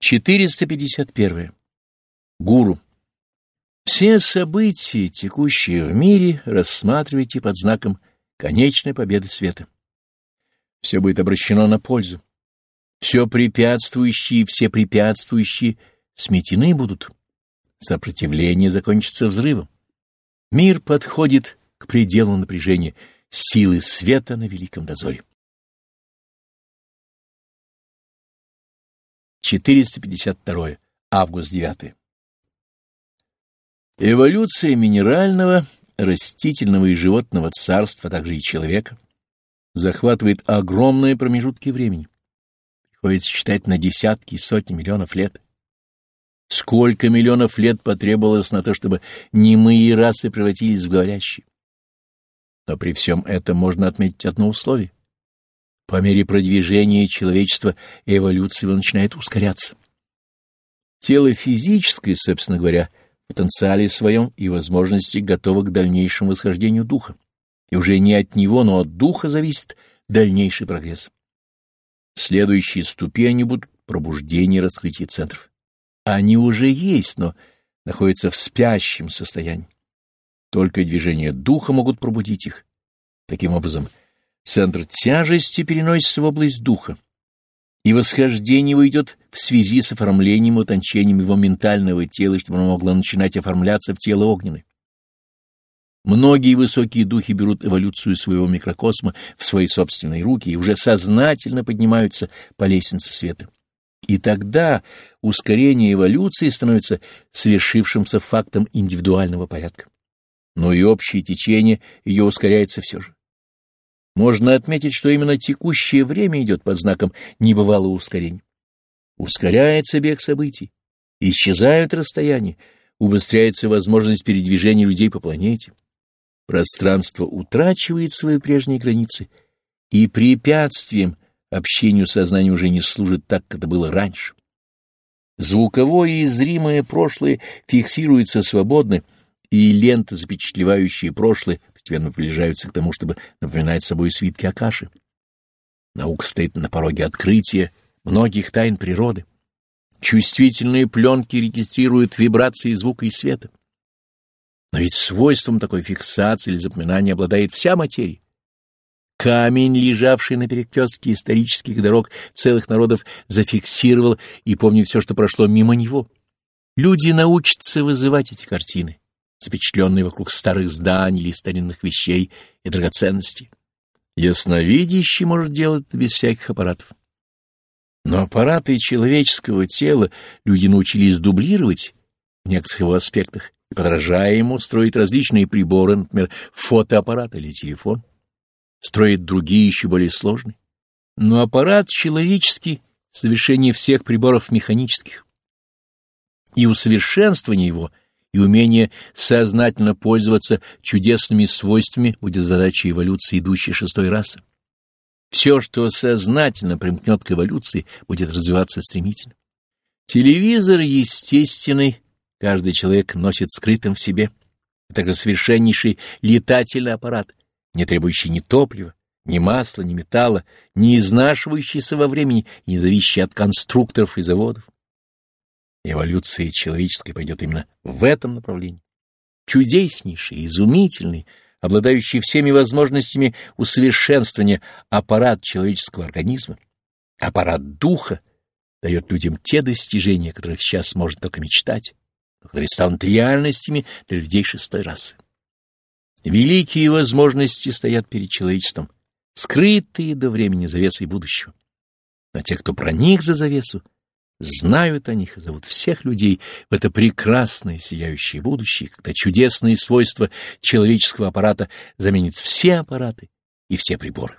451. Гуру. Все события, текущие в мире, рассматривайте под знаком конечной победы света. Все будет обращено на пользу. Все препятствующие и все препятствующие сметены будут. Сопротивление закончится взрывом. Мир подходит к пределу напряжения силы света на великом дозоре. 452. Август 9. Эволюция минерального, растительного и животного царства, а также и человека, захватывает огромные промежутки времени. Приходится считать на десятки и сотни миллионов лет. Сколько миллионов лет потребовалось на то, чтобы немые расы превратились в говорящие? Но при всем этом можно отметить одно условие. По мере продвижения человечества эволюция его начинает ускоряться. Тело физическое, собственно говоря, в потенциале своем и возможности готово к дальнейшему восхождению духа. И уже не от него, но от духа зависит дальнейший прогресс. Следующие ступени будут пробуждение и раскрытие центров. Они уже есть, но находятся в спящем состоянии. Только движения духа могут пробудить их. Таким образом, центр тяжести переносится в область духа, и восхождение его идет в связи с оформлением и утончением его ментального тела, чтобы оно могло начинать оформляться в тело огненное. Многие высокие духи берут эволюцию своего микрокосма в свои собственные руки и уже сознательно поднимаются по лестнице света. И тогда ускорение эволюции становится совершившимся фактом индивидуального порядка. Но и общее течение ее ускоряется все же. Можно отметить, что именно текущее время идет под знаком небывалого ускорения. Ускоряется бег событий, исчезают расстояния, убыстряется возможность передвижения людей по планете. Пространство утрачивает свои прежние границы, и препятствием общению сознания уже не служит так, как это было раньше. Звуковое и зримое прошлое фиксируется свободно, и ленты, запечатлевающие прошлое, постепенно приближаются к тому, чтобы напоминать собой свитки Акаши. Наука стоит на пороге открытия многих тайн природы. Чувствительные пленки регистрируют вибрации звука и света. Но ведь свойством такой фиксации или запоминания обладает вся материя. Камень, лежавший на перекрестке исторических дорог целых народов, зафиксировал и помнит все, что прошло мимо него. Люди научатся вызывать эти картины, запечатленные вокруг старых зданий или старинных вещей и драгоценностей. Ясновидящий может делать это без всяких аппаратов. Но аппараты человеческого тела люди научились дублировать в некоторых его аспектах и, подражая ему, строить различные приборы, например, фотоаппарат или телефон, строить другие еще более сложные. Но аппарат человеческий — совершение всех приборов механических. И усовершенствование его и умение сознательно пользоваться чудесными свойствами будет задачей эволюции идущей шестой расы. Все, что сознательно примкнет к эволюции, будет развиваться стремительно. Телевизор естественный каждый человек носит скрытым в себе, а также совершеннейший летательный аппарат, не требующий ни топлива, ни масла, ни металла, не изнашивающийся во времени и не зависящий от конструкторов и заводов. Эволюция человеческая пойдет именно в этом направлении. Чудеснейший, изумительный, обладающий всеми возможностями усовершенствования аппарат человеческого организма, аппарат духа, дает людям те достижения, о которых сейчас можно только мечтать, которые станут реальностями для людей шестой расы. Великие возможности стоят перед человечеством, скрытые до времени завесой будущего. Но те, кто проник за завесу, знают о них и зовут всех людей в это прекрасное сияющее будущее, когда чудесные свойства человеческого аппарата заменят все аппараты и все приборы.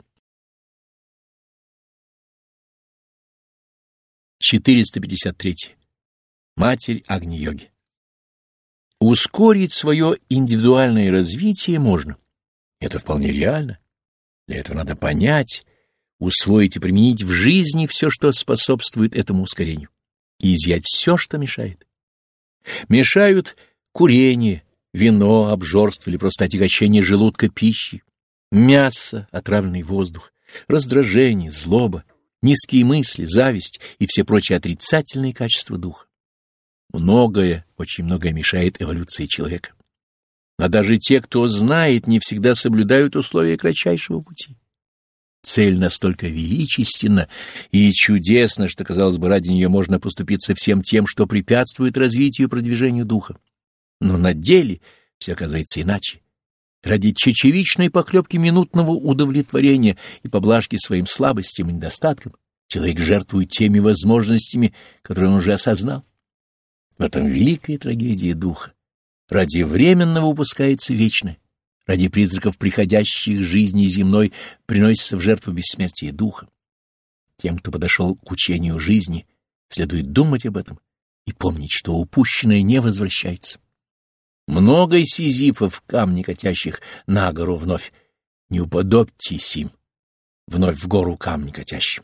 453. Матерь Агни-йоги. Ускорить свое индивидуальное развитие можно. Это вполне реально. Для этого надо понять, усвоить и применить в жизни все, что способствует этому ускорению, и изъять все, что мешает. Мешают курение, вино, обжорство или просто отягощение желудка пищей, мясо, отравленный воздух, раздражение, злоба, низкие мысли, зависть и все прочие отрицательные качества духа. Многое, очень многое мешает эволюции человека. А даже те, кто знает, не всегда соблюдают условия кратчайшего пути. Цель настолько величественна и чудесна, что, казалось бы, ради нее можно поступиться всем тем, что препятствует развитию и продвижению духа. Но на деле все оказывается иначе. Ради чечевичной поклепки минутного удовлетворения и поблажки своим слабостям и недостаткам человек жертвует теми возможностями, которые он уже осознал. В этом великая трагедия духа. Ради временного упускается вечное. Ради призраков приходящих жизни земной приносится в жертву бессмертие духа. Тем, кто подошел к учению жизни, следует думать об этом и помнить, что упущенное не возвращается. Много сизифов, камни катящих на гору вновь. Не уподобьтесь им, вновь в гору камни катящим.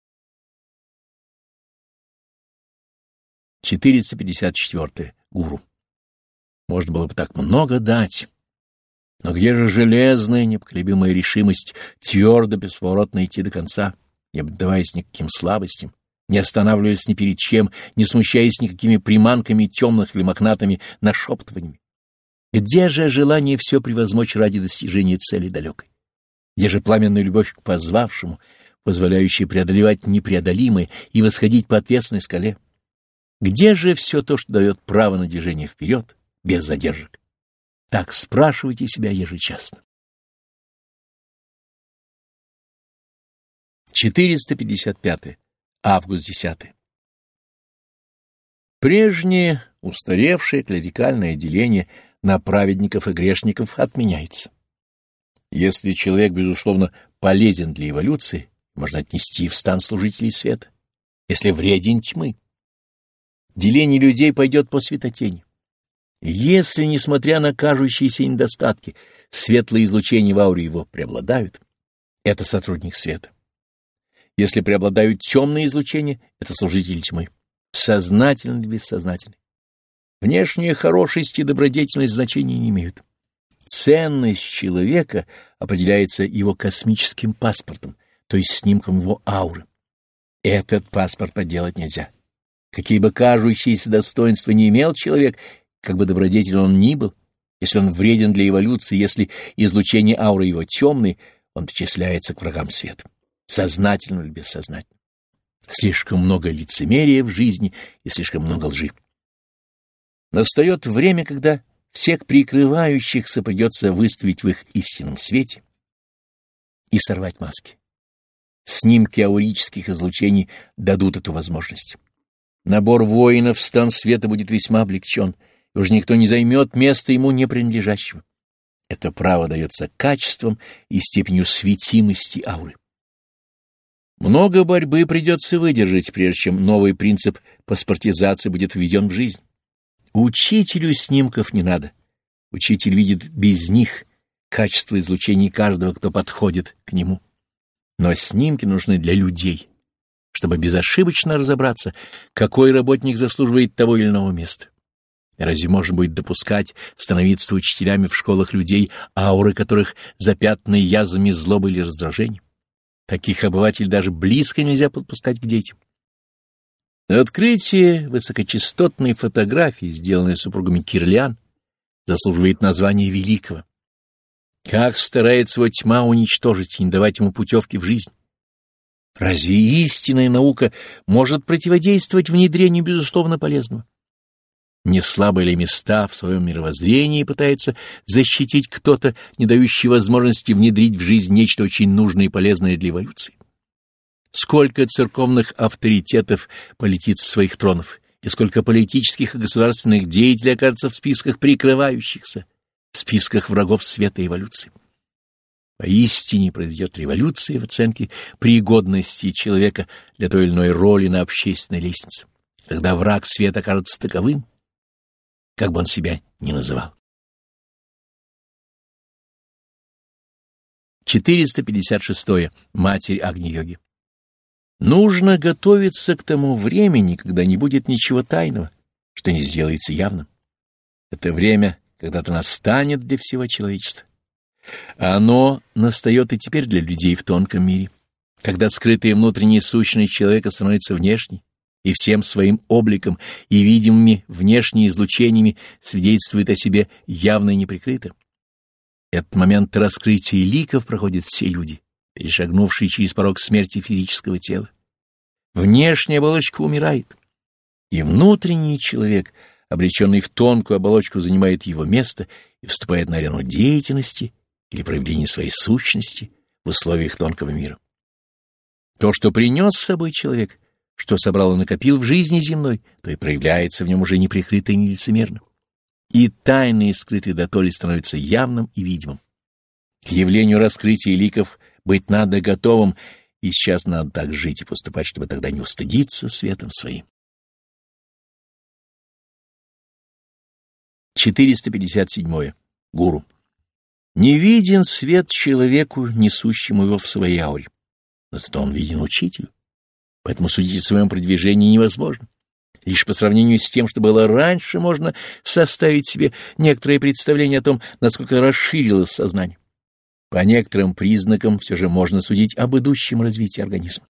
454. Гуру. Можно было бы так много дать. Но где же железная, непоколебимая решимость твердо, бесповоротно идти до конца, не отдаваясь никаким слабостям, не останавливаясь ни перед чем, не смущаясь никакими приманками темных или мохнатыми нашептываниями? Где же желание все превозмочь ради достижения цели далекой? Где же пламенная любовь к позвавшему, позволяющая преодолевать непреодолимое и восходить по отвесной скале? Где же все то, что дает право на движение вперед, без задержек? Так спрашивайте себя ежечасно. 455. Август 10. Прежнее, устаревшее клерикальное деление на праведников и грешников отменяется. Если человек, безусловно, полезен для эволюции, можно отнести в стан служителей света. Если вреден тьмы, деление людей пойдет по светотени. Если, несмотря на кажущиеся недостатки, светлые излучения в ауре его преобладают, это сотрудник света. Если преобладают темные излучения, это служитель тьмы, сознательный или бессознательный. Внешняя хорошесть и добродетельность значения не имеют. Ценность человека определяется его космическим паспортом, то есть снимком его ауры. Этот паспорт подделать нельзя. Какие бы кажущиеся достоинства не имел человек, как бы добродетелен он ни был, если он вреден для эволюции, если излучение ауры его темное, он причисляется к врагам света, сознательно или бессознательно. Слишком много лицемерия в жизни и слишком много лжи. Настает время, когда всех прикрывающихся придется выставить в их истинном свете и сорвать маски. Снимки аурических излучений дадут эту возможность. Набор воинов в стан света будет весьма облегчен, и уж никто не займет место ему не принадлежащего. Это право дается качеством и степенью светимости ауры. Много борьбы придется выдержать, прежде чем новый принцип паспортизации будет введен в жизнь. Учителю снимков не надо. Учитель видит без них качество излучений каждого, кто подходит к нему. Но снимки нужны для людей, чтобы безошибочно разобраться, какой работник заслуживает того или иного места. Разве можно будет допускать становиться учителями в школах людей, ауры которых запятнаны язвами злобы или раздражения? Таких обывателей даже близко нельзя подпускать к детям. Открытие высокочастотной фотографии, сделанной супругами Кирлян, заслуживает названия великого. Как старается его тьма уничтожить и не давать ему путевки в жизнь? Разве истинная наука может противодействовать внедрению безусловно полезного? Не слабые ли места в своем мировоззрении пытается защитить кто-то, не дающий возможности внедрить в жизнь нечто очень нужное и полезное для эволюции? Сколько церковных авторитетов полетит со своих тронов, и сколько политических и государственных деятелей окажется в списках прикрывающихся, в списках врагов света и эволюции. Поистине произойдет революция в оценке пригодности человека для той или иной роли на общественной лестнице. Тогда враг света окажется таковым, как бы он себя ни называл. 456. Матерь Агни-йоги. Нужно готовиться к тому времени, когда не будет ничего тайного, что не сделается явным. Это время когда-то настанет для всего человечества. Оно настает и теперь для людей в тонком мире. Когда скрытая внутренняя сущность человека становится внешней, и всем своим обликом и видимыми внешними излучениями свидетельствует о себе явно и неприкрыто. Этот момент раскрытия ликов проходят все люди, перешагнувшие через порог смерти физического тела. Внешняя оболочка умирает, и внутренний человек, обреченный в тонкую оболочку, занимает его место и вступает на арену деятельности или проявления своей сущности в условиях тонкого мира. То, что принес с собой человек, что собрал и накопил в жизни земной, то и проявляется в нем уже неприкрыто и нелицемерно. И тайные, скрытые дотоле, становятся явным и видимым. К явлению раскрытия ликов быть надо готовым, и сейчас надо так жить и поступать, чтобы тогда не устыдиться светом своим. 457. Гуру. Не виден свет человеку, несущему его в своей ауре, но зато он виден учителю. Поэтому судить о своем продвижении невозможно. Лишь по сравнению с тем, что было раньше, можно составить себе некоторое представление о том, насколько расширилось сознание. По некоторым признакам все же можно судить об идущем развитии организма.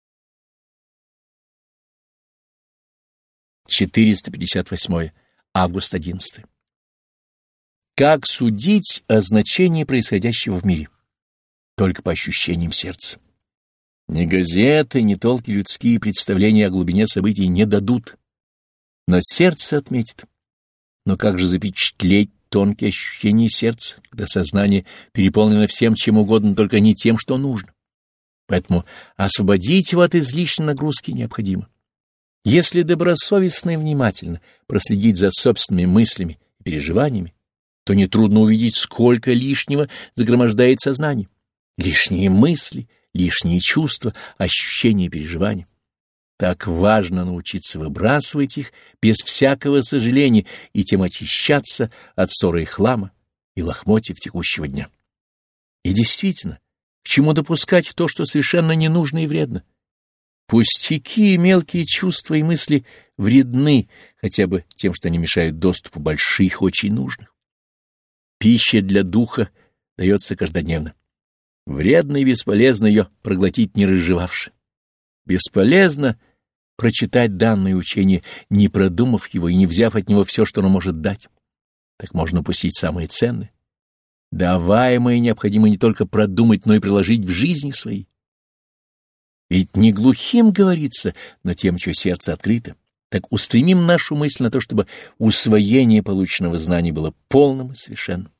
458. Август 11. Как судить о значении происходящего в мире? Только по ощущениям сердца. Ни газеты, ни толки людские представления о глубине событий не дадут, но сердце отметит. Но как же запечатлеть тонкие ощущения сердца, когда сознание переполнено всем чем угодно, только не тем, что нужно? Поэтому освободить его от излишней нагрузки необходимо. Если добросовестно и внимательно проследить за собственными мыслями и переживаниями, то нетрудно увидеть, сколько лишнего загромождает сознание. Лишние мысли, лишние чувства, ощущения и переживания. Так важно научиться выбрасывать их без всякого сожаления и тем очищаться от ссоры и хлама и лохмотьев текущего дня. И действительно, к чему допускать то, что совершенно не нужно и вредно? Пустяки и мелкие чувства и мысли вредны хотя бы тем, что они мешают доступу больших, очень нужных. Пища для духа дается каждодневно. Вредно и бесполезно ее проглотить, не разжевавши. Бесполезно прочитать данное учение, не продумав его и не взяв от него все, что оно может дать. Так можно упустить самое ценное. Даваемое необходимо не только продумать, но и приложить в жизни своей. Ведь не глухим говорится, но тем, чье сердце открыто. Так устремим нашу мысль на то, чтобы усвоение полученного знания было полным и совершенным.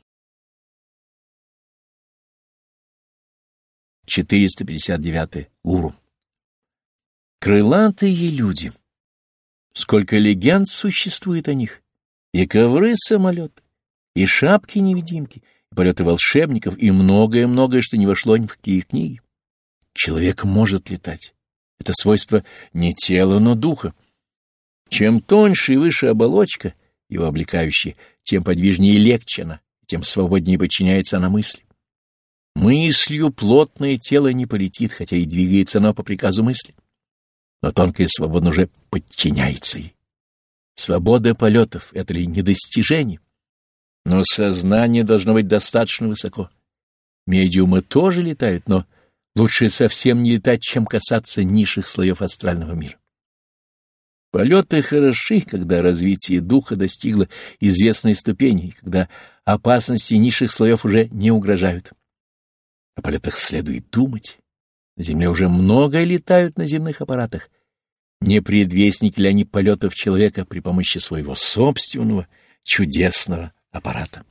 459. Гуру. Крылатые люди. Сколько легенд существует о них. И ковры-самолеты, и шапки-невидимки, и полеты волшебников, и многое-многое, что не вошло ни в какие книги. Человек может летать. Это свойство не тела, но духа. Чем тоньше и выше оболочка, его облекающая, тем подвижнее и легче она, тем свободнее подчиняется она мысли. Мыслью плотное тело не полетит, хотя и двигается оно по приказу мысли. Но тонкая свобода уже подчиняется ей. Свобода полетов — это ли не достижение? Но сознание должно быть достаточно высоко. Медиумы тоже летают, но лучше совсем не летать, чем касаться низших слоев астрального мира. Полеты хороши, когда развитие духа достигло известной ступени, и когда опасности низших слоев уже не угрожают. О полетах следует думать. На Земле уже много летают на земных аппаратах. Не предвестники ли они полетов человека при помощи своего собственного чудесного аппарата?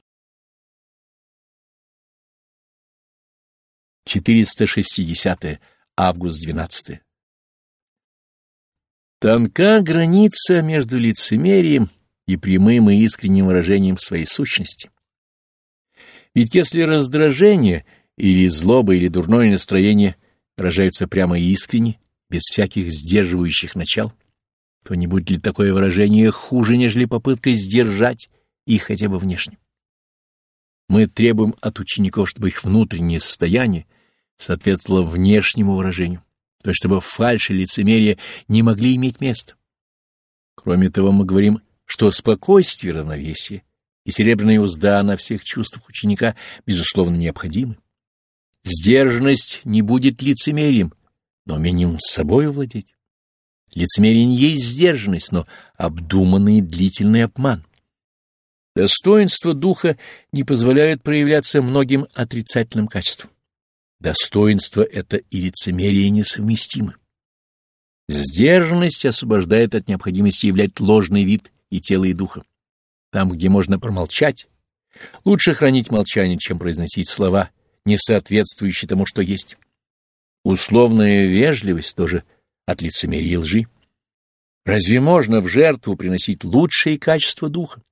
460. Август 12. Тонка граница между лицемерием и прямым и искренним выражением своей сущности. Ведь если раздражение или злоба, или дурное настроение выражаются прямо и искренне, без всяких сдерживающих начал, то не будет ли такое выражение хуже, нежели попытка сдержать их хотя бы внешне? Мы требуем от учеников, чтобы их внутреннее состояние соответствовало внешнему выражению, то есть чтобы фальшь и лицемерие не могли иметь места. Кроме того, мы говорим, что спокойствие, равновесие и серебряная узда на всех чувствах ученика безусловно необходимы. Сдержанность не будет лицемерием, но умением с собой владеть. Лицемерие не есть сдержанность, но обдуманный и длительный обман. Достоинство духа не позволяет проявляться многим отрицательным качествам. Достоинство — это и лицемерие несовместимы. Сдержанность освобождает от необходимости являть ложный вид и тела, и духа. Там, где можно промолчать, лучше хранить молчание, чем произносить слова, не соответствующие тому, что есть. Условная вежливость тоже от лицемерия и лжи. Разве можно в жертву приносить лучшие качества духа?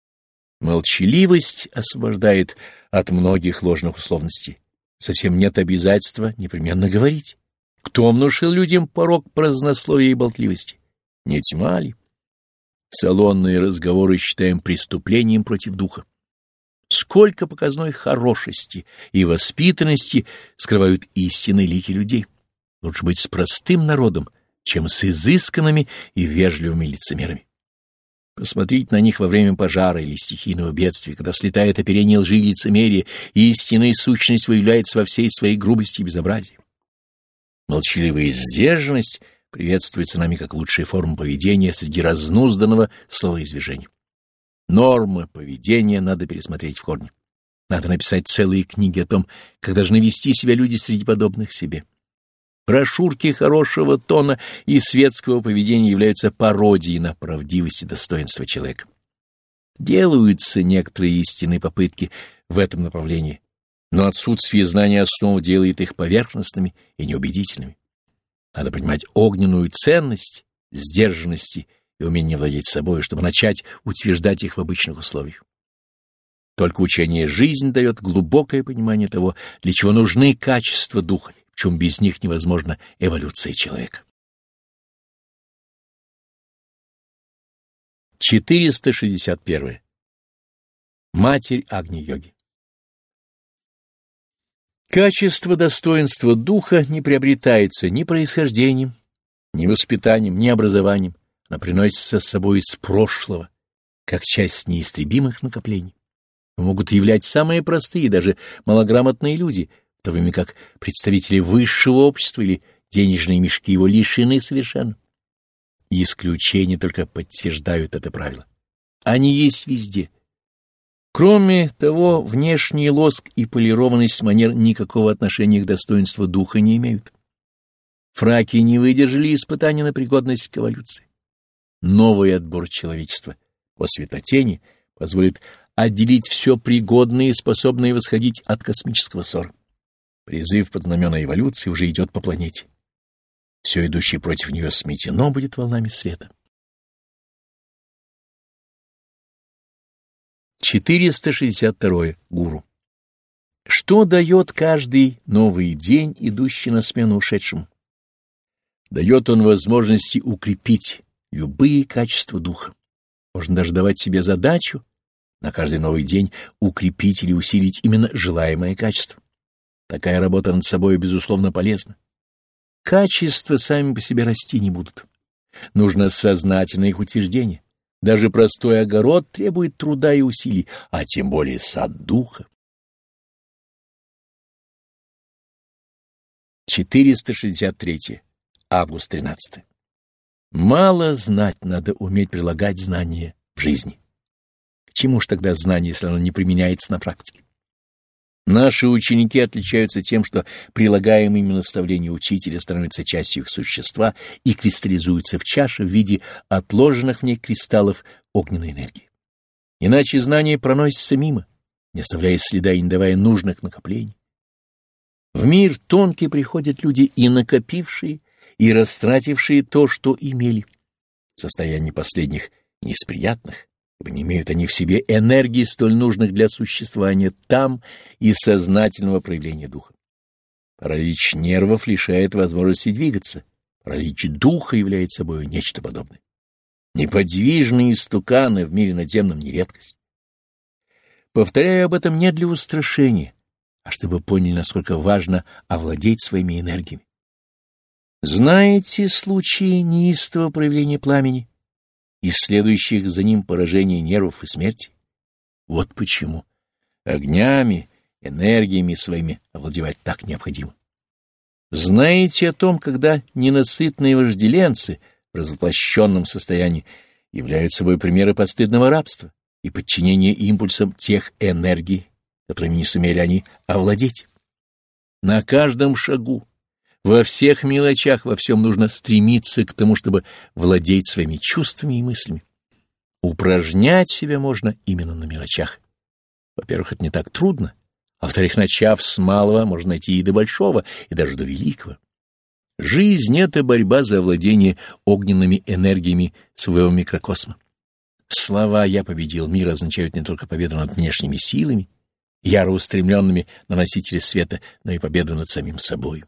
Молчаливость освобождает от многих ложных условностей. Совсем нет обязательства непременно говорить. Кто внушил людям порок празднословия и болтливости? Не тьма ли? Салонные разговоры считаем преступлением против духа. Сколько показной хорошести и воспитанности скрывают истинные лики людей. Лучше быть с простым народом, чем с изысканными и вежливыми лицемерами. Посмотрите на них во время пожара или стихийного бедствия, когда слетает оперение лжи и лицемерия, и истинная сущность выявляется во всей своей грубости и безобразии. Молчаливая сдержанность приветствуется нами как лучшая форма поведения среди разнузданного словоизвержения. Нормы поведения надо пересмотреть в корне. Надо написать целые книги о том, как должны вести себя люди среди подобных себе. Брошюрки хорошего тона и светского поведения являются пародией на правдивость и достоинство человека. Делаются некоторые истинные попытки в этом направлении, но отсутствие знания основ делает их поверхностными и неубедительными. Надо понимать огненную ценность сдержанности и умение владеть собой, чтобы начать утверждать их в обычных условиях. Только учение «Жизнь» дает глубокое понимание того, для чего нужны качества духа, в чем без них невозможна эволюция человека. 461. Матерь Агни-йоги. Качество достоинства духа не приобретается ни происхождением, ни воспитанием, ни образованием. Оно приносится с собой из прошлого, как часть неистребимых накоплений. Могут являть самые простые, даже малограмотные люди, в то время как представители высшего общества или денежные мешки его лишены совершенно. Исключения только подтверждают это правило. Они есть везде. Кроме того, внешний лоск и полированность манер никакого отношения к достоинству духа не имеют. Фраки не выдержали испытания на пригодность к эволюции. Новый отбор человечества по светотени позволит отделить все пригодное и способное восходить от космического ссора. Призыв под знамена эволюции уже идет по планете. Все идущее против нее сметено будет волнами света. 462. Гуру. Что дает каждый новый день, идущий на смену ушедшему? Дает он возможности укрепить любые качества духа. Можно даже давать себе задачу на каждый новый день укрепить или усилить именно желаемое качество. Такая работа над собой, безусловно, полезна. Качества сами по себе расти не будут. Нужно сознательное их утверждение. Даже простой огород требует труда и усилий, а тем более сад духа. 463. Август 13. Мало знать, надо уметь прилагать знания в жизни. К чему ж тогда знание, если оно не применяется на практике? Наши ученики отличаются тем, что прилагаемые ими наставления учителя становятся частью их существа и кристаллизуются в чаше в виде отложенных в ней кристаллов огненной энергии. Иначе знание проносится мимо, не оставляя следа и не давая нужных накоплений. В мир тонкий приходят люди и накопившие, и растратившие то, что имели. Состояние последних не из приятных, ибо не имеют они в себе энергии, столь нужных для существования там и сознательного проявления духа. Паралич нервов лишает возможности двигаться. Паралич духа является собой нечто подобное. Неподвижные истуканы в мире надземном не редкость. Повторяю об этом не для устрашения, а чтобы поняли, насколько важно овладеть своими энергиями. Знаете случаи неистового проявления пламени и следующих за ним поражения нервов и смерти? Вот почему огнями, энергиями своими овладевать так необходимо. Знаете о том, когда ненасытные вожделенцы в развоплощенном состоянии являются собой примеры постыдного рабства и подчинения импульсам тех энергий, которыми не сумели они овладеть. На каждом шагу, во всех мелочах, во всем нужно стремиться к тому, чтобы владеть своими чувствами и мыслями. Упражнять себя можно именно на мелочах. Во-первых, это не так трудно, а во-вторых, начав с малого, можно найти и до большого, и даже до великого. Жизнь — это борьба за овладение огненными энергиями своего микрокосма. Слова «я победил мир» означают не только победу над внешними силами, яро устремленными на носители света, но и победу над самим собой.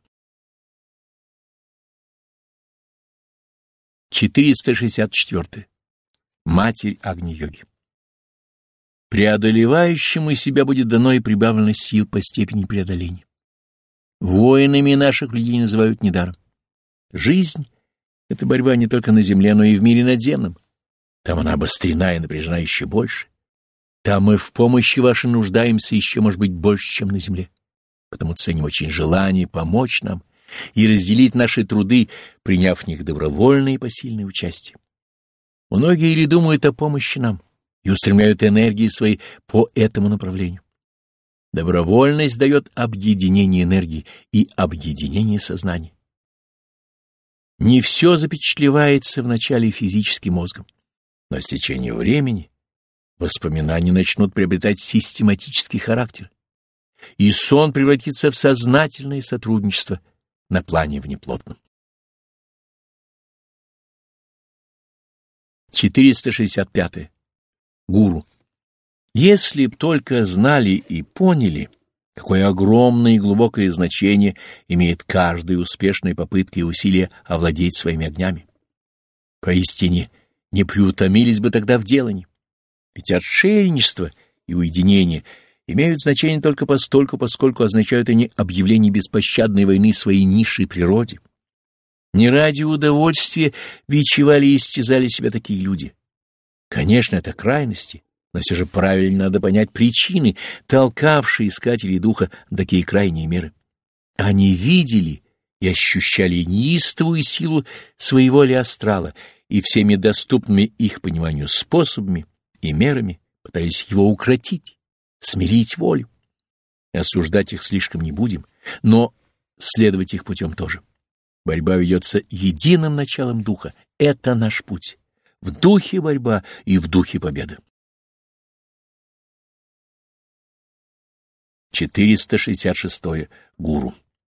464. Матерь Агни-йоги. Преодолевающему себя будет дано и прибавлено сил по степени преодоления. Воинами наших людей называют недаром. Жизнь — это борьба не только на земле, но и в мире надземном. Там она обострена и напряжена еще больше. Там мы в помощи вашей нуждаемся еще, может быть, больше, чем на земле. Потому ценим очень желание помочь нам и разделить наши труды, приняв в них добровольное и посильное участие. Многие ли думают о помощи нам и устремляют энергии свои по этому направлению. Добровольность дает объединение энергии и объединение сознания. Не все запечатлевается вначале физическим мозгом, но с течением времени воспоминания начнут приобретать систематический характер, и сон превратится в сознательное сотрудничество на плане внеплотном. 465. Гуру. Если б только знали и поняли, какое огромное и глубокое значение имеет каждая успешная попытка и усилие овладеть своими огнями. Поистине, не приутомились бы тогда в делании. Ведь отшельничество и уединение имеют значение только постольку, поскольку означают они объявление беспощадной войны своей низшей природе. Не ради удовольствия бичевали и истязали себя такие люди. Конечно, это крайности, но все же правильно надо понять причины, толкавшие искателей духа на такие крайние меры. Они видели и ощущали неистовую силу своего астрала и всеми доступными их пониманию способами и мерами пытались его укротить, смирить волю. Осуждать их слишком не будем, но следовать их путем тоже. Борьба ведется единым началом духа. Это наш путь. В духе борьба и в духе победа. 466. Гуру.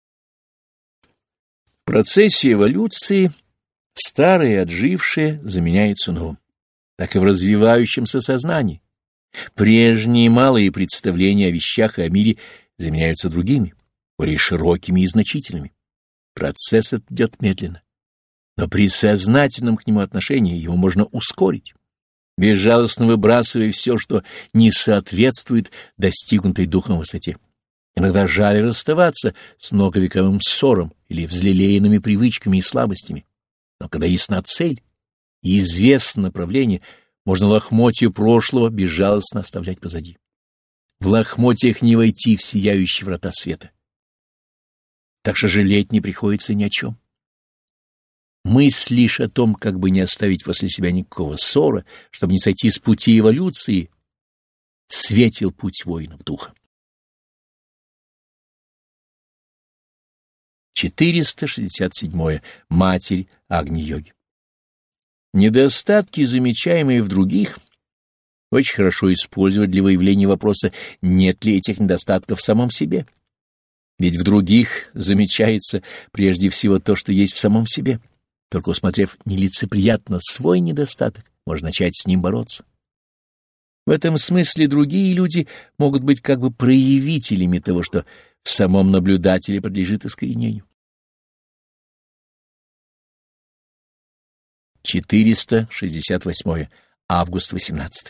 В процессе эволюции старое отжившее заменяется новым, так и в развивающемся сознании. Прежние малые представления о вещах и о мире заменяются другими, более широкими и значительными. Процесс этот идет медленно, но при сознательном к нему отношении его можно ускорить, безжалостно выбрасывая все, что не соответствует достигнутой духом высоте. Иногда жаль расставаться с многовековым ссором или взлелеянными привычками и слабостями, но когда ясна цель и известно направление, можно лохмотья прошлого безжалостно оставлять позади. В лохмотьях не войти в сияющие врата света. Так что жалеть не приходится ни о чем. Мысль лишь о том, как бы не оставить после себя никакого ссора, чтобы не сойти с пути эволюции, светил путь воинов духа. 467. Матерь Агни-йоги. Недостатки, замечаемые в других, очень хорошо использовать для выявления вопроса, нет ли этих недостатков в самом себе. Ведь в других замечается прежде всего то, что есть в самом себе. Только усмотрев нелицеприятно свой недостаток, можно начать с ним бороться. В этом смысле другие люди могут быть как бы проявителями того, что в самом наблюдателе подлежит искоренению. 468. Август 18.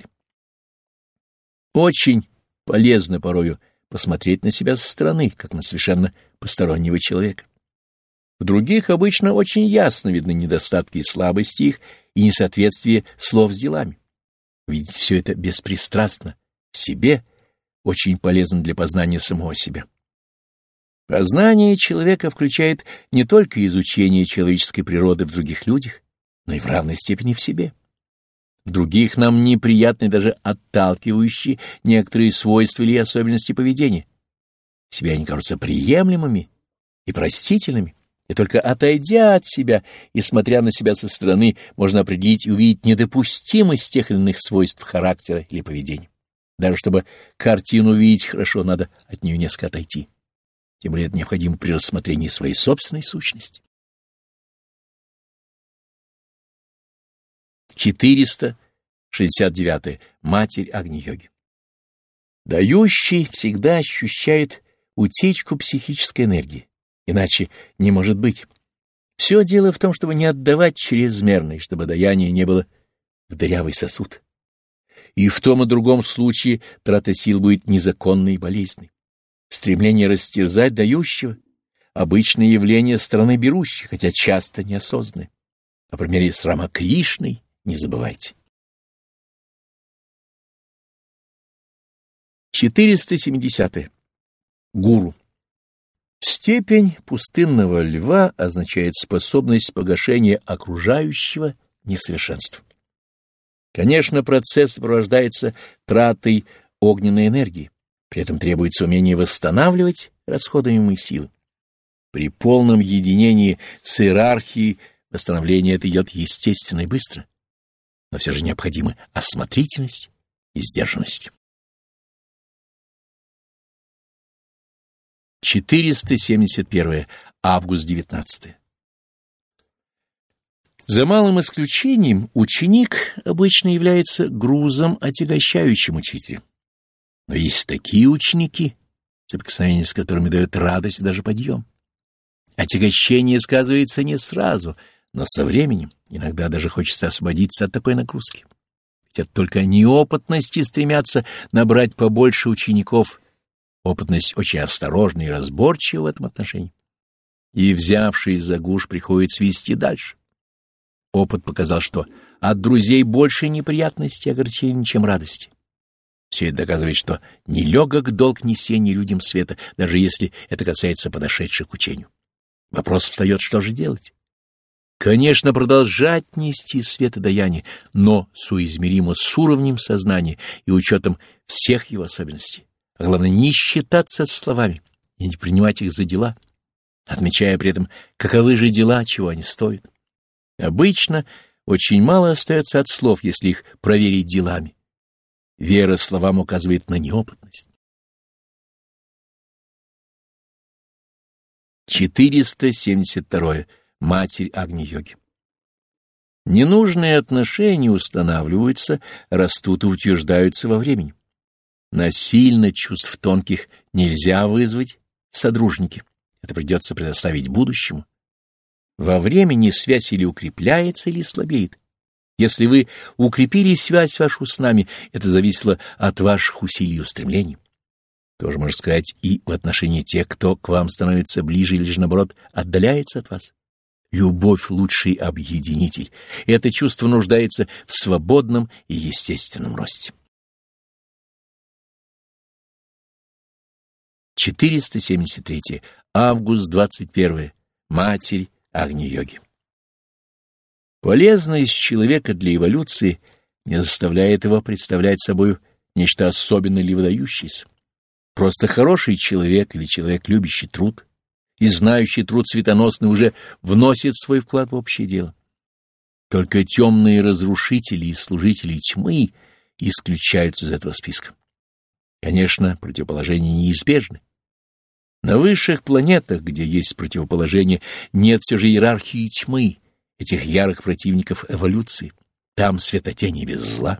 Очень полезно порою посмотреть на себя со стороны, как на совершенно постороннего человека. В других обычно очень ясно видны недостатки и слабости их и несоответствие слов с делами. Видеть все это беспристрастно в себе очень полезно для познания самого себя. Познание человека включает не только изучение человеческой природы в других людях, но и в равной степени в себе. В других нам неприятны даже отталкивающие некоторые свойства или особенности поведения. В себе они кажутся приемлемыми и простительными, и только отойдя от себя и смотря на себя со стороны, можно определить и увидеть недопустимость тех или иных свойств характера или поведения. Даже чтобы картину видеть хорошо, надо от нее несколько отойти. Тем более это необходимо при рассмотрении своей собственной сущности. 469. Матерь Агни-йоги. Дающий всегда ощущает утечку психической энергии, иначе не может быть. Все дело в том, чтобы не отдавать чрезмерно, и чтобы даяние не было в дырявый сосуд. И в том и другом случае трата сил будет незаконной и болезненной. Стремление растерзать дающего — обычное явление стороны берущей, хотя часто неосознанное. О примере с Рамакришной не забывайте. 470. Гуру. Степень пустынного льва означает способность погашения окружающего несовершенства. Конечно, процесс сопровождается тратой огненной энергии, при этом требуется умение восстанавливать расходуемые силы. При полном единении с иерархией восстановление это идет естественно и быстро, но все же необходимы осмотрительность и сдержанность. 471. Август 19. За малым исключением ученик обычно является грузом, отягощающим учителя. Но есть такие ученики, соприкосновение с которыми дает радость и даже подъем. Отягощение сказывается не сразу, но со временем. Иногда даже хочется освободиться от такой нагрузки. Ведь это только неопытности стремятся набрать побольше учеников. Опытность очень осторожна и разборчива в этом отношении. И, взявшись за гуж, приходится вести дальше. Опыт показал, что от друзей больше неприятностей и огорчений, чем радости. Все это доказывает, что нелегок долг несения людям света, даже если это касается подошедших к учению. Вопрос встает, что же делать? Конечно, продолжать нести свет и даяние, но соизмеримо с уровнем сознания и учетом всех его особенностей. А главное, не считаться словами и не принимать их за дела, отмечая при этом, каковы же дела, чего они стоят. Обычно очень мало остается от слов, если их проверить делами. Вера словам указывает на неопытность. 472. Матерь Агни-йоги. Ненужные отношения устанавливаются, растут и утверждаются во времени. Насильно чувств тонких нельзя вызвать в содружники. Это придется предоставить будущему. Во времени связь или укрепляется, или слабеет. Если вы укрепили связь вашу с нами, это зависело от ваших усилий и устремлений. Тоже можно сказать и в отношении тех, кто к вам становится ближе или же, наоборот, отдаляется от вас. Любовь — лучший объединитель. Это чувство нуждается в свободном и естественном росте. 473. Август 21. Матерь Агни-йоги. Полезность человека для эволюции не заставляет его представлять собой нечто особенное или выдающееся. Просто хороший человек или человек, любящий труд и знающий труд светоносный, уже вносит свой вклад в общее дело. Только темные разрушители и служители тьмы исключаются из этого списка. Конечно, противоположения неизбежны. На высших планетах, где есть противоположение, нет все же иерархии тьмы, этих ярых противников эволюции. Там светотени без зла.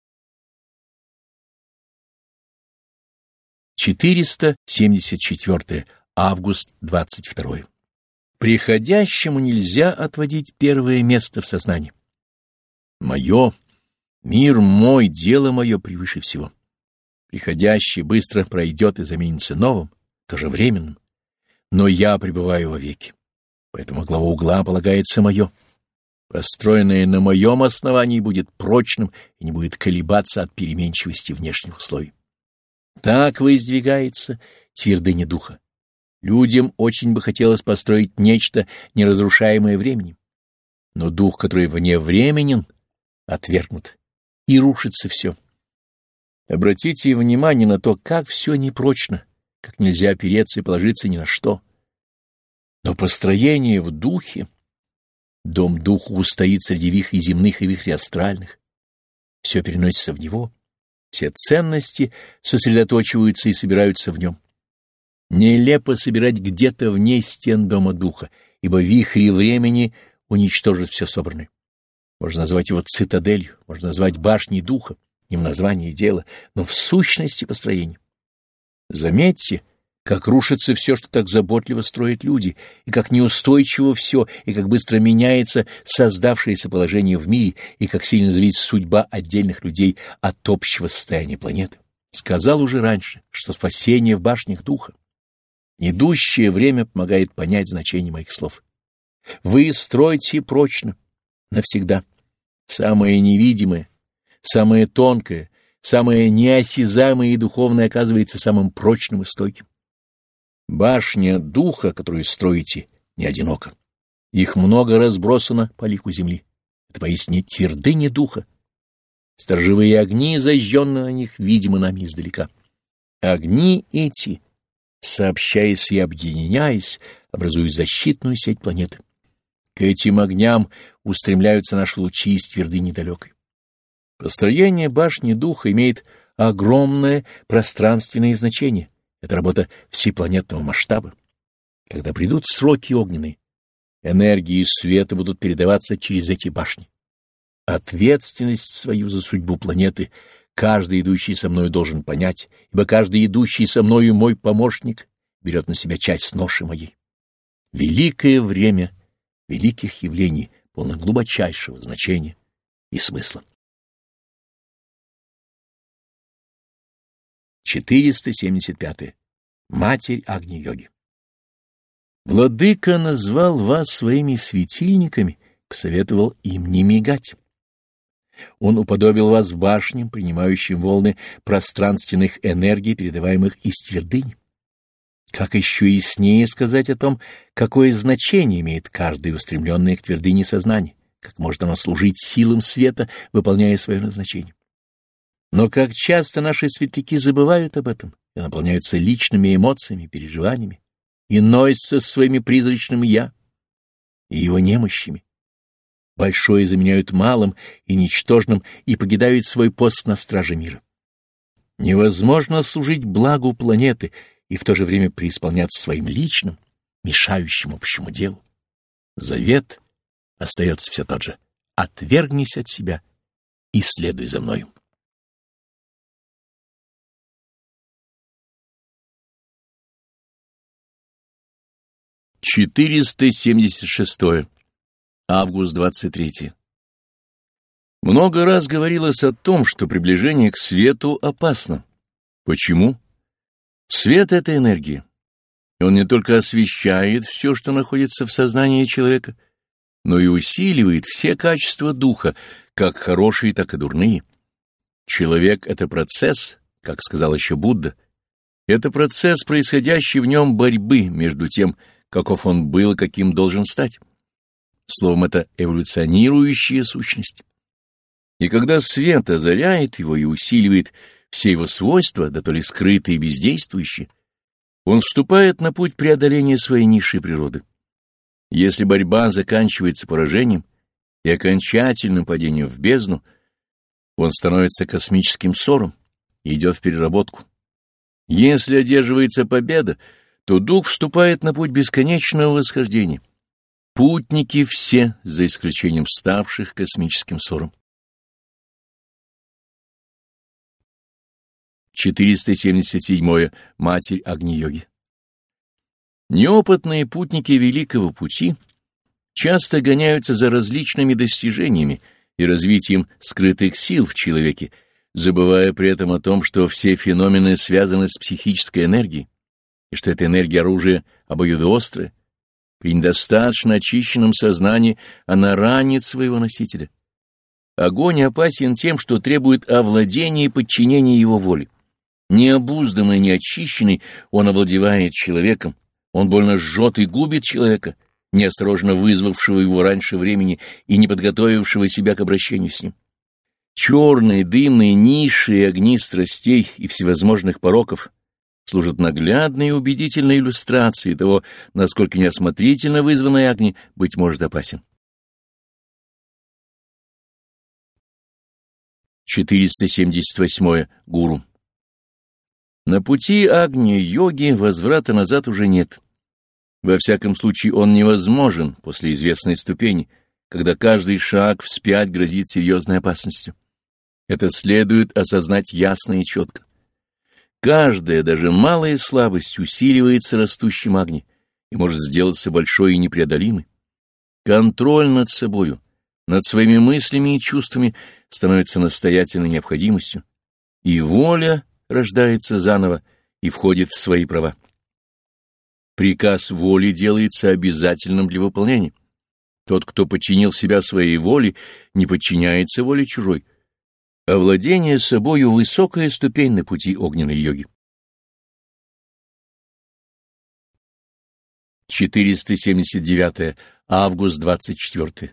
474. Август 22. Приходящему нельзя отводить первое место в сознании. Мое, мир мой, дело мое превыше всего. Приходящий быстро пройдет и заменится новым, тоже временным. Но я пребываю вовеки. Поэтому глава угла полагается мое. Построенное на моем основании будет прочным и не будет колебаться от переменчивости внешних условий. Так воздвигается твердыня духа. Людям очень бы хотелось построить нечто, неразрушаемое временем. Но дух, который вневременен, отвергнут, и рушится все. Обратите внимание на то, как все непрочно, как нельзя опереться и положиться ни на что. Но построение в духе, дом духа устоит среди вихрей земных и вихрей астральных. Все переносится в него, все ценности сосредоточиваются и собираются в нем. Нелепо собирать где-то вне стен дома духа, ибо вихри времени уничтожат все собранное. Можно назвать его цитаделью, можно назвать башней духа, не в названии дела, но в сущности построения. Заметьте, как рушится все, что так заботливо строят люди, и как неустойчиво все, и как быстро меняется создавшееся положение в мире, и как сильно зависит судьба отдельных людей от общего состояния планеты. Сказал уже раньше, что спасение в башнях духа. Идущее время помогает понять значение моих слов. Вы стройте прочно, навсегда. Самое невидимое, самое тонкое, самое неосязаемое и духовное оказывается самым прочным и стойким. Башня духа, которую строите, не одинока. Их много разбросано по лику земли. Это поистине твердыни духа. Сторожевые огни, зажженные на них, видимы нами издалека. Огни эти, сообщаясь и объединяясь, образуют защитную сеть планеты. К этим огням устремляются наши лучи из твердыни далекой. Построение башни духа имеет огромное пространственное значение. Это работа всепланетного масштаба. Когда придут сроки огненные, энергии света будут передаваться через эти башни. Ответственность свою за судьбу планеты каждый идущий со мною должен понять, ибо каждый идущий со мною мой помощник берет на себя часть ноши моей. Великое время великих явлений, полно глубочайшего значения и смысла. 475. Матерь Агни-йоги. Владыка назвал вас своими светильниками, посоветовал им не мигать. Он уподобил вас башням, принимающим волны пространственных энергий, передаваемых из твердынь. Как еще яснее сказать о том, какое значение имеет каждое устремленное к твердыне сознание, как может оно служить силам света, выполняя свое назначение. Но как часто наши светляки забывают об этом и наполняются личными эмоциями, переживаниями, и носятся своими призрачным «я» и его немощами. Большое заменяют малым и ничтожным и покидают свой пост на страже мира. Невозможно служить благу планеты и в то же время преисполняться своим личным, мешающим общему делу. Завет остается все тот же. Отвергнись от себя и следуй за мною. «476. Август 23. Много раз говорилось о том, что приближение к свету опасно. Почему? Свет — это энергия. Он не только освещает все, что находится в сознании человека, но и усиливает все качества духа, как хорошие, так и дурные. Человек — это процесс, как сказал еще Будда. Это процесс, происходящий в нем борьбы между тем, каков он был и каким должен стать. Словом, это эволюционирующая сущность. И когда свет озаряет его и усиливает все его свойства, да то ли скрытые и бездействующие, он вступает на путь преодоления своей низшей природы. Если борьба заканчивается поражением и окончательным падением в бездну, он становится космическим ссором и идет в переработку. Если одерживается победа, то дух вступает на путь бесконечного восхождения. Путники все, за исключением ставших космическим ссором. 477. Матерь Агни-йоги. Неопытные путники великого пути часто гоняются за различными достижениями и развитием скрытых сил в человеке, забывая при этом о том, что все феномены связаны с психической энергией, и что эта энергия оружие обоюдоострое. При недостаточно очищенном сознании она ранит своего носителя. Огонь опасен тем, что требует овладения и подчинения его воле. Необузданный, неочищенный, он овладевает человеком, Он больно жжет и губит человека, неосторожно вызвавшего его раньше времени и не подготовившего себя к обращению с ним. Черные, дымные ниши и огни страстей и всевозможных пороков служат наглядной и убедительной иллюстрацией того, насколько неосмотрительно вызванный огонь, быть может, опасен. 478. Гуру. На пути Агни-йоги возврата назад уже нет. Во всяком случае, он невозможен после известной ступени, когда каждый шаг вспять грозит серьезной опасностью. Это следует осознать ясно и четко. Каждая, даже малая слабость усиливается растущим Агни и может сделаться большой и непреодолимой. Контроль над собою, над своими мыслями и чувствами становится настоятельной необходимостью, и воля рождается заново и входит в свои права. Приказ воли делается обязательным для выполнения. Тот, кто подчинил себя своей воле, не подчиняется воле чужой. Овладение собою — высокая ступень на пути огненной йоги. 479. Август 24.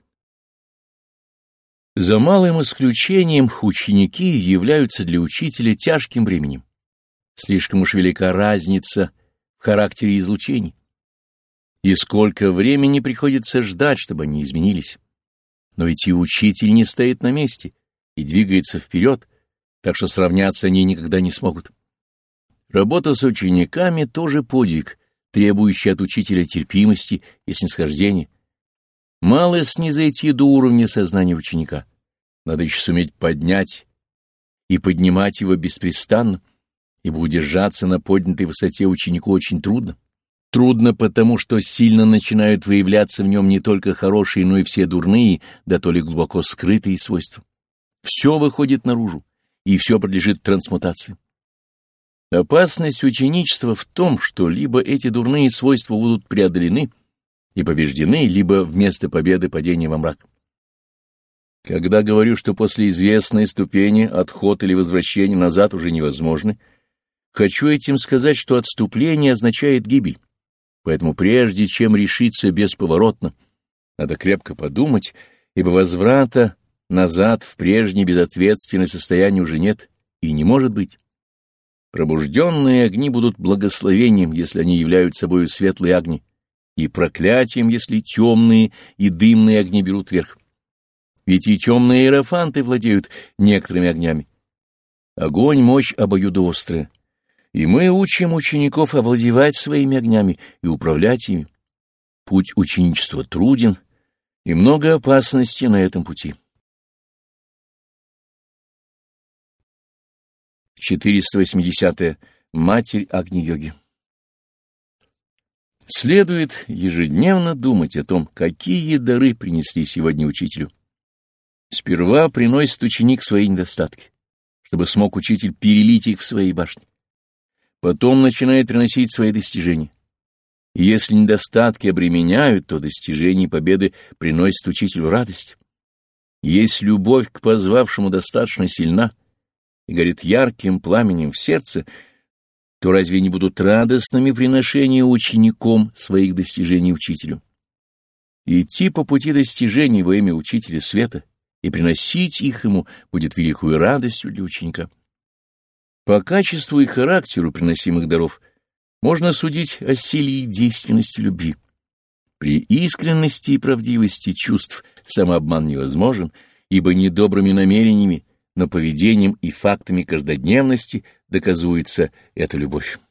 За малым исключением ученики являются для учителя тяжким бременем. Слишком уж велика разница в характере излучений. И сколько времени приходится ждать, чтобы они изменились. Но ведь и учитель не стоит на месте и двигается вперед, так что сравняться они никогда не смогут. Работа с учениками тоже подвиг, требующий от учителя терпимости и снисхождения. Мало снизойти до уровня сознания ученика. Надо еще суметь поднять и поднимать его беспрестанно, ибо удержаться на поднятой высоте ученику очень трудно. Трудно потому, что сильно начинают выявляться в нем не только хорошие, но и все дурные, да то ли глубоко скрытые свойства. Все выходит наружу, и все подлежит трансмутации. Опасность ученичества в том, что либо эти дурные свойства будут преодолены и побеждены, либо вместо победы падение во мрак. Когда говорю, что после известной ступени отход или возвращение назад уже невозможны, хочу этим сказать, что отступление означает гибель. Поэтому прежде чем решиться бесповоротно, надо крепко подумать, ибо возврата назад в прежнее безответственное состояние уже нет и не может быть. Пробужденные огни будут благословением, если они являются собою светлые огни, и проклятием, если темные и дымные огни берут верх. Ведь и темные иерофанты владеют некоторыми огнями. Огонь — мощь обоюдоострая, и мы учим учеников овладевать своими огнями и управлять ими. Путь ученичества труден, и много опасностей на этом пути. 480. Матерь Агни-йоги. Следует ежедневно думать о том, какие дары принесли сегодня учителю. Сперва приносит ученик свои недостатки, чтобы смог учитель перелить их в свои башни. Потом начинает приносить свои достижения. И если недостатки обременяют, то достижения и победы приносят учителю радость. Если любовь к позвавшему достаточно сильна и горит ярким пламенем в сердце, то разве не будут радостными приношения учеником своих достижений учителю? Идти по пути достижений во имя учителя света и приносить их ему будет великою радостью для ученика. По качеству и характеру приносимых даров можно судить о силе и действенности любви. При искренности и правдивости чувств самообман невозможен, ибо недобрыми намерениями, но поведением и фактами каждодневности доказуется эта любовь.